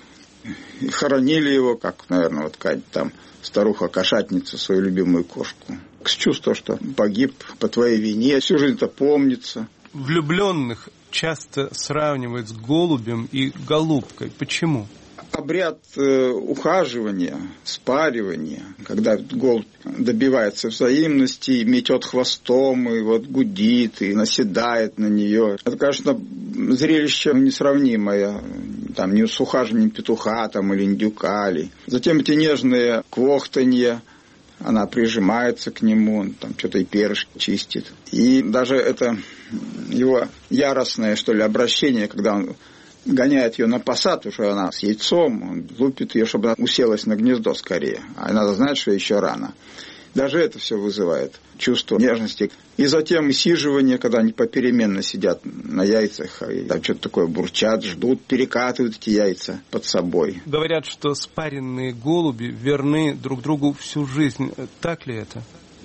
И хоронили его, как, наверное, вот какая-то там старуха-кошатница, свою любимую кошку. С чувством, что погиб по твоей вине, всю жизнь это помнится. Влюбленных часто сравнивают с голубем и голубкой. Почему? Обряд э, ухаживания, спаривания, когда голубь добивается взаимности, метет хвостом, и вот гудит, и наседает на нее. Это, конечно, зрелище несравнимое, там, не с ухаживанием петуха там, или индюка. Или. Затем эти нежные квохтанья, она прижимается к нему, он там что-то и перышки чистит. И даже это его яростное, что ли, обращение, когда он гоняет ее на посад, уже она с яйцом, он лупит ее, чтобы она уселась на гнездо скорее. А надо знать, что еще рано. Даже это все вызывает чувство нежности. И затем сиживание, когда они попеременно сидят на яйцах, и там что-то такое бурчат, ждут, перекатывают эти яйца под собой. Говорят, что спаренные голуби верны друг другу всю жизнь. Так ли это?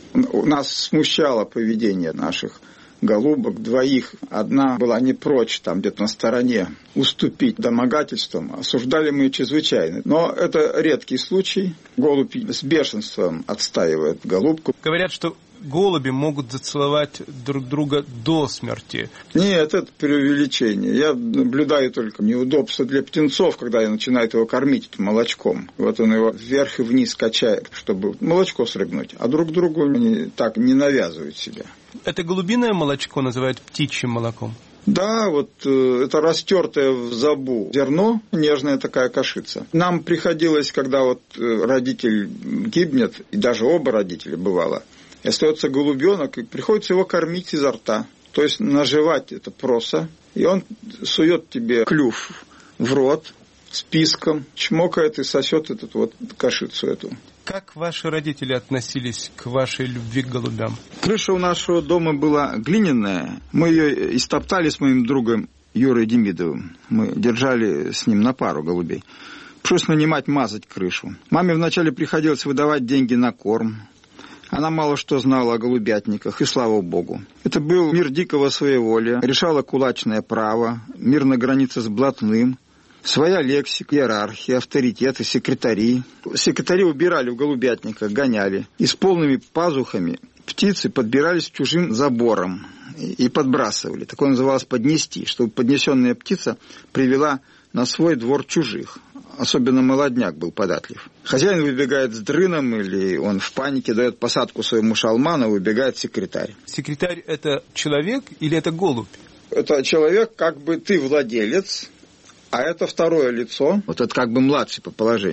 У нас смущало поведение наших голубок, двоих. Одна была не прочь, там где-то на стороне, уступить домогательствам. Осуждали мы чрезвычайно. Но это редкий случай. Голубь с бешенством отстаивает голубку. Говорят, что голуби могут зацеловать друг друга до смерти. Нет, это преувеличение. Я наблюдаю только неудобства для птенцов, когда я начинаю его кормить молочком. Вот он его вверх и вниз качает, чтобы молочко срыгнуть. А друг другу они так не навязывают себя. Это голубиное молочко называют птичьим молоком? Да, вот э, это растертое в забу зерно, нежная такая кашица. Нам приходилось, когда вот э, родитель гибнет, и даже оба родителя бывало, и остается голубенок, и приходится его кормить изо рта. То есть наживать это проса, и он сует тебе клюв в рот с писком, чмокает и сосет эту вот кашицу эту. Как ваши родители относились к вашей любви к голубям? Крыша у нашего дома была глиняная. Мы ее истоптали с моим другом Юрой Демидовым. Мы держали с ним на пару голубей. Пришлось нанимать мазать крышу. Маме вначале приходилось выдавать деньги на корм. Она мало что знала о голубятниках, и слава богу. Это был мир дикого своеволия, решало кулачное право, мир на границе с блатным. Своя лексика, иерархия, авторитеты, секретари. Секретари убирали в голубятниках, гоняли. И с полными пазухами птицы подбирались к чужим заборам и подбрасывали. Такое называлось поднести, чтобы поднесенная птица привела на свой двор чужих. Особенно молодняк был податлив. Хозяин выбегает с дрыном, или он в панике дает посадку своему шалману, выбегает секретарь. Секретарь – это человек или это голубь? Это человек, как бы ты владелец, а это второе лицо, вот это как бы младший по положению.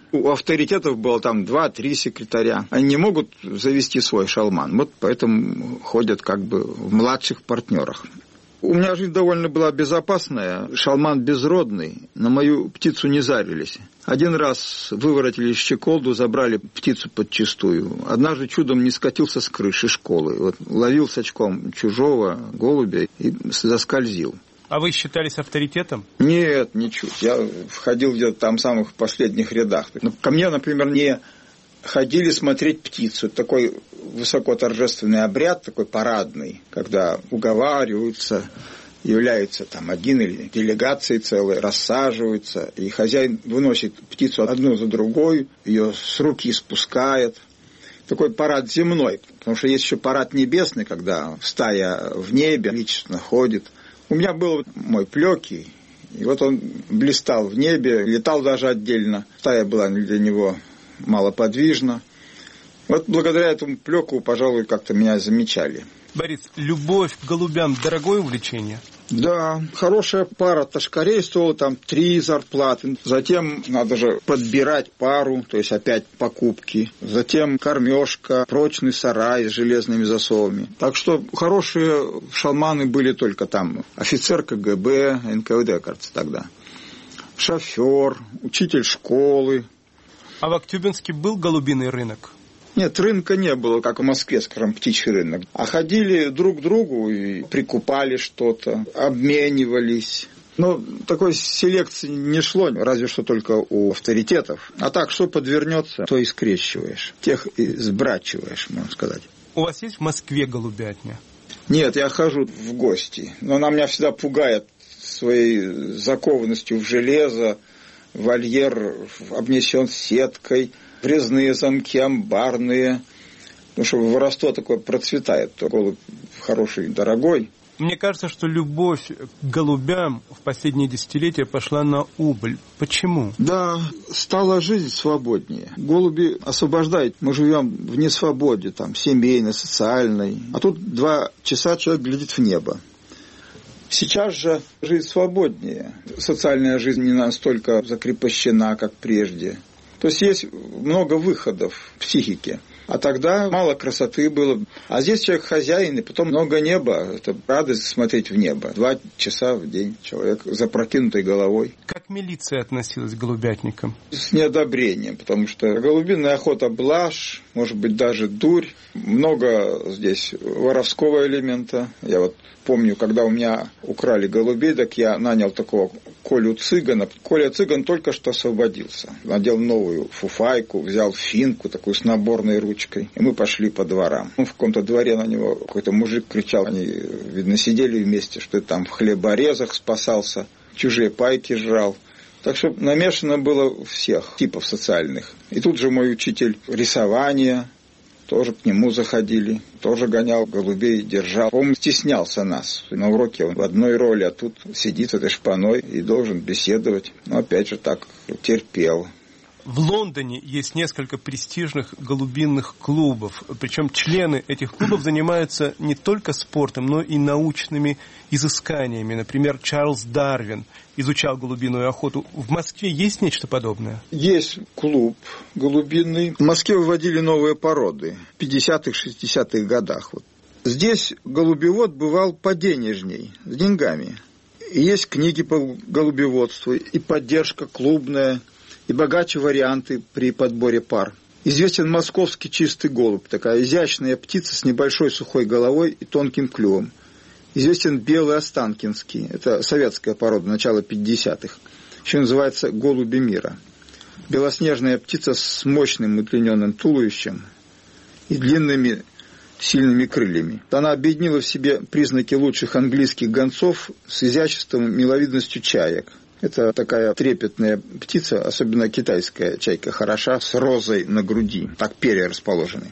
У авторитетов было там два-три секретаря. Они не могут завести свой шалман. Вот поэтому ходят как бы в младших партнерах. У меня жизнь довольно была безопасная. Шалман безродный. На мою птицу не зарились. Один раз выворотили щеколду, забрали птицу подчистую. Однажды чудом не скатился с крыши школы. Вот, ловил с очком чужого голубя и заскользил. А вы считались авторитетом? Нет, ничуть. Я входил где-то там в самых последних рядах. Ну, ко мне, например, не ходили смотреть птицу. Это такой высокоторжественный обряд, такой парадный, когда уговариваются, являются там один или делегации целые, рассаживаются, и хозяин выносит птицу одну за другой, ее с руки спускает. Такой парад земной, потому что есть еще парад небесный, когда стая в небе величественно ходит. У меня был мой Плекий, и вот он блистал в небе, летал даже отдельно. Стая была для него малоподвижна. Вот благодаря этому Плеку, пожалуй, как-то меня замечали. Борис, любовь к голубям – дорогое увлечение? Да, хорошая пара ташкарей стоила там три зарплаты. Затем надо же подбирать пару, то есть опять покупки. Затем кормежка, прочный сарай с железными засовами. Так что хорошие шалманы были только там. Офицер ка гэ бэ, эн ка вэ дэ, кажется, тогда. Шофер, учитель школы. А в Актюбинске был голубиный рынок? Нет, рынка не было, как в Москве, скажем, птичий рынок. А ходили друг к другу и прикупали что-то, обменивались. Но такой селекции не шло, разве что только у авторитетов. А так, что подвернется, то и скрещиваешь. Тех и сбрачиваешь, можно сказать. У вас есть в Москве голубятня? Нет, я хожу в гости. Но она меня всегда пугает своей закованностью в железо. Вольер обнесен сеткой. Врезные замки, амбарные. Потому что воровство такое процветает. То голубь хороший, дорогой. Мне кажется, что любовь к голубям в последние десятилетия пошла на убыль. Почему? Да, стала жизнь свободнее. Голуби освобождают. Мы живем в несвободе, там, семейной, социальной. А тут два часа человек глядит в небо. Сейчас же жизнь свободнее. Социальная жизнь не настолько закрепощена, как прежде. То есть есть много выходов в психике. А тогда мало красоты было. А здесь человек хозяин, и потом много неба. Это радость смотреть в небо. Два часа в день человек с запрокинутой головой. Как милиция относилась к голубятникам? С неодобрением, потому что голубиная охота – блажь, может быть, даже дурь. Много здесь воровского элемента. Я вот помню, когда у меня украли голубей, так я нанял такого Колю Цыгана. Коля Цыган только что освободился. Надел новую фуфайку, взял финку такую с наборной ручкой. И мы пошли по дворам. Ну, в каком-то дворе на него какой-то мужик кричал. Они, видно, сидели вместе, что там в хлеборезах спасался, чужие пайки жрал. Так что намешано было всех типов социальных. И тут же мой учитель рисования, тоже к нему заходили, тоже гонял голубей, держал. Он стеснялся нас. На уроке он в одной роли, а тут сидит этой шпаной и должен беседовать. Но опять же так терпел. В Лондоне есть несколько престижных голубиных клубов. Причем члены этих клубов занимаются не только спортом, но и научными изысканиями. Например, Чарльз Дарвин изучал голубиную охоту. В Москве есть нечто подобное? Есть клуб голубиный. В Москве выводили новые породы в пятидесятых, шестидесятых годах. Вот. Здесь голубевод бывал поденежней, с деньгами. И есть книги по голубеводству, и поддержка клубная, и богаче варианты при подборе пар. Известен московский чистый голубь, такая изящная птица с небольшой сухой головой и тонким клювом. Известен белый останкинский, это советская порода начала пятидесятых, еще называется голуби мира. Белоснежная птица с мощным удлиненным туловищем и длинными сильными крыльями. Она объединила в себе признаки лучших английских гонцов с изяществом и миловидностью чаек. Это такая трепетная птица, особенно китайская чайка, хороша, с розой на груди, так перья расположены.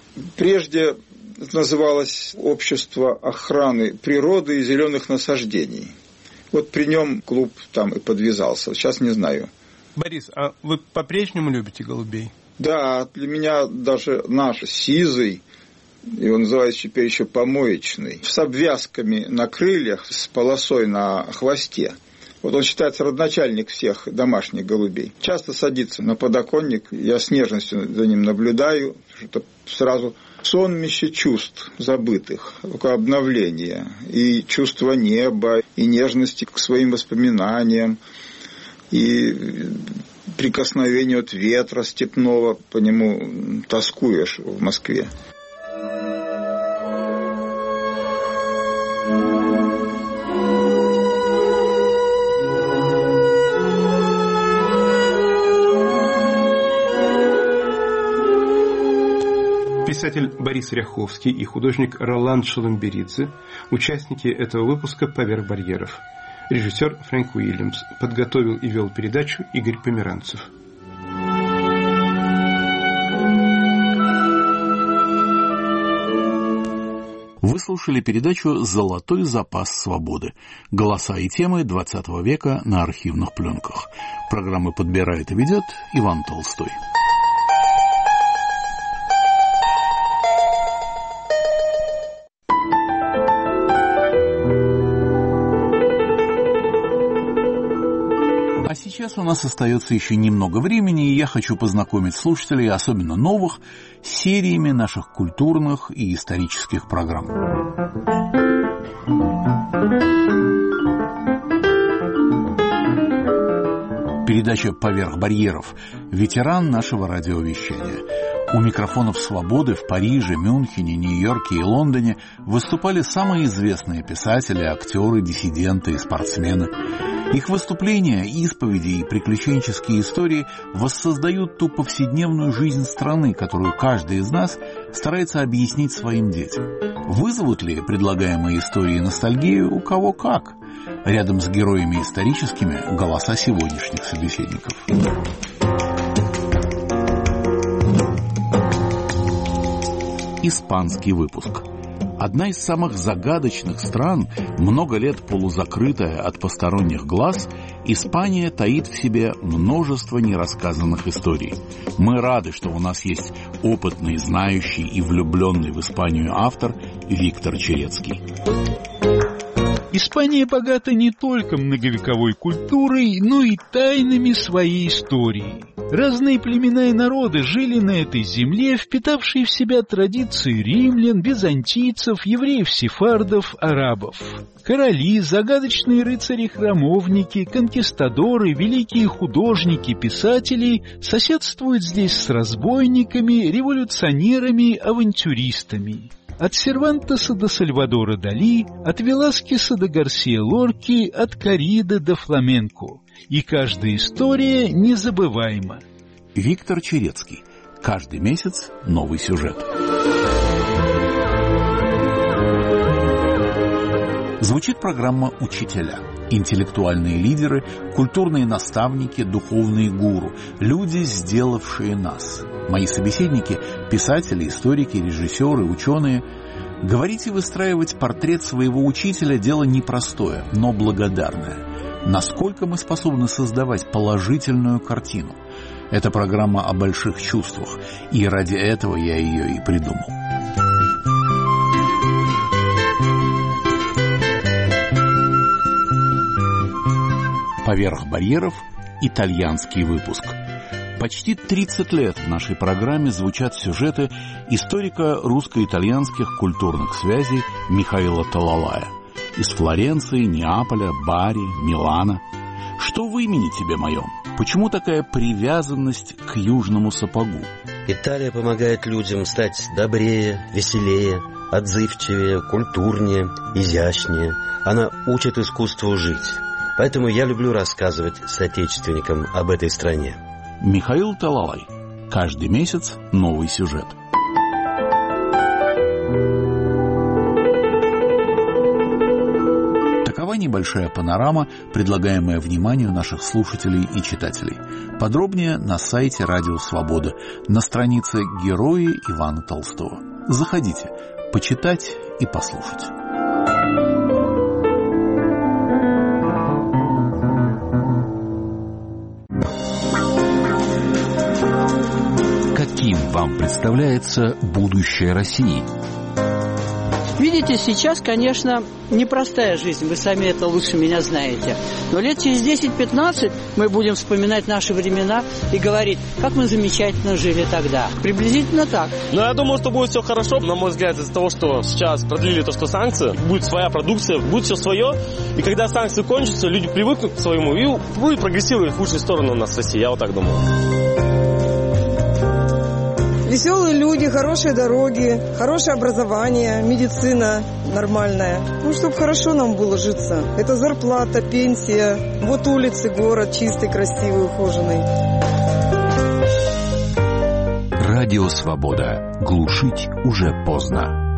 Прежде это называлось Общество охраны природы и зеленых насаждений. Вот при нем клуб там и подвязался, сейчас не знаю. Борис, а вы по-прежнему любите голубей? Да, для меня даже наш сизый, его называют теперь еще помоечный, с обвязками на крыльях, с полосой на хвосте. Вот он считается родоначальник всех домашних голубей. Часто садится на подоконник, я с нежностью за ним наблюдаю, что сразу сонмище чувств забытых, такое обновление, и чувство неба, и нежности к своим воспоминаниям, и прикосновение от ветра степного, по нему тоскуешь в Москве. Писатель Борис Ряховский и художник Роланд Шаламберидзе, участники этого выпуска «Поверх барьеров». Режиссер Фрэнк Уильямс. Подготовил и вел передачу Игорь Померанцев. Вы слушали передачу «Золотой запас свободы». Голоса и темы двадцатого века на архивных пленках. Программу подбирает и ведет Иван Толстой. А сейчас у нас остается еще немного времени, и я хочу познакомить слушателей, особенно новых, с сериями наших культурных и исторических программ. Передача «Поверх барьеров». Ветеран нашего радиовещания. У микрофонов «Свободы» в Париже, Мюнхене, Нью-Йорке и Лондоне выступали самые известные писатели, актеры, диссиденты и спортсмены. Их выступления, исповеди и приключенческие истории воссоздают ту повседневную жизнь страны, которую каждый из нас старается объяснить своим детям. Вызовут ли предлагаемые истории ностальгию у кого как? Рядом с героями историческими голоса сегодняшних собеседников. Испанский выпуск. Одна из самых загадочных стран, много лет полузакрытая от посторонних глаз, Испания таит в себе множество нерассказанных историй. Мы рады, что у нас есть опытный, знающий и влюбленный в Испанию автор Виктор Черецкий. Испания богата не только многовековой культурой, но и тайнами своей истории. Разные племена и народы жили на этой земле, впитавшие в себя традиции римлян, византийцев, евреев-сефардов, арабов. Короли, загадочные рыцари-храмовники, конкистадоры, великие художники, писатели соседствуют здесь с разбойниками, революционерами, авантюристами. От Сервантеса до Сальвадора Дали, от Веласкеса до Гарсия Лорки, от Корриды до фламенко. И каждая история незабываема. Виктор Черецкий. Каждый месяц новый сюжет. Звучит программа «Учителя». Интеллектуальные лидеры, культурные наставники, духовные гуру. Люди, сделавшие нас. Мои собеседники – писатели, историки, режиссеры, ученые. Говорить и выстраивать портрет своего учителя – дело непростое, но благодарное. Насколько мы способны создавать положительную картину? Это программа о больших чувствах, и ради этого я ее и придумал. «Поверх барьеров» – итальянский выпуск. Почти тридцать лет в нашей программе звучат сюжеты историка русско-итальянских культурных связей Михаила Талалая. Из Флоренции, Неаполя, Бари, Милана. Что в имени тебе моем? Почему такая привязанность к южному сапогу? Италия помогает людям стать добрее, веселее, отзывчивее, культурнее, изящнее. Она учит искусству жить. Поэтому я люблю рассказывать соотечественникам об этой стране. Михаил Талалай. Каждый месяц новый сюжет. Такова небольшая панорама, предлагаемая вниманию наших слушателей и читателей. Подробнее на сайте Радио Свобода, на странице «Герои» Ивана Толстого. Заходите, почитать и послушать. Каким вам представляется будущее России? Видите, сейчас, конечно, непростая жизнь, вы сами это лучше меня знаете. Но лет через десять-пятнадцать мы будем вспоминать наши времена и говорить, как мы замечательно жили тогда. Приблизительно так. Но я думаю, что будет все хорошо. На мой взгляд, из-за того, что сейчас продлили то, что санкции, будет своя продукция, будет все свое. И когда санкции кончатся, люди привыкнут к своему и будет прогрессировать в лучшую сторону у нас в России. Я вот так думаю. Веселые люди, хорошие дороги, хорошее образование, медицина нормальная. Ну, чтобы хорошо нам было житься. Это зарплата, пенсия. Вот улицы, город чистый, красивый, ухоженный. Радио «Свобода». Глушить уже поздно.